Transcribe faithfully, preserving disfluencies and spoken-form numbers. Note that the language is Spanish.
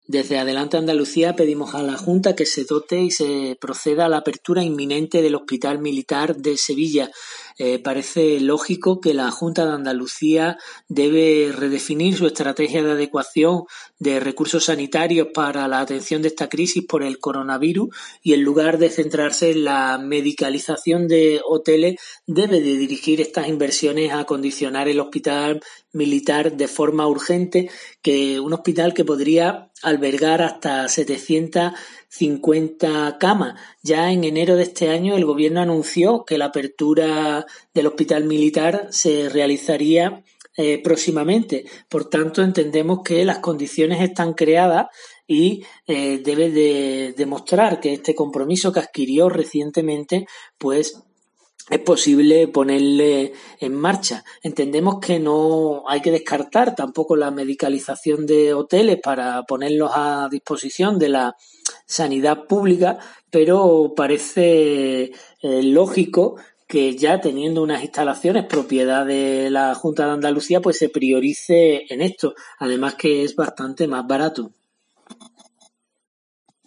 Desde Adelante Andalucía pedimos a la Junta que se dote y se proceda a la apertura inminente del Hospital Militar de Sevilla. Eh, parece lógico que la Junta de Andalucía debe redefinir su estrategia de adecuación de recursos sanitarios para la atención de esta crisis por el coronavirus y en lugar de centrarse en la medicalización de hoteles, debe de dirigir estas inversiones a acondicionar el Hospital Militar de forma urgente, que un hospital que podría albergar hasta setecientas cincuenta camas. Ya en enero de este año el gobierno anunció que la apertura del Hospital Militar se realizaría eh, próximamente. Por tanto, entendemos que las condiciones están creadas y eh, debe de demostrar que este compromiso que adquirió recientemente, pues es posible ponerle en marcha. Entendemos que no hay que descartar tampoco la medicalización de hoteles para ponerlos a disposición de la sanidad pública, pero parece eh, lógico que ya teniendo unas instalaciones propiedad de la Junta de Andalucía, pues se priorice en esto, además que es bastante más barato.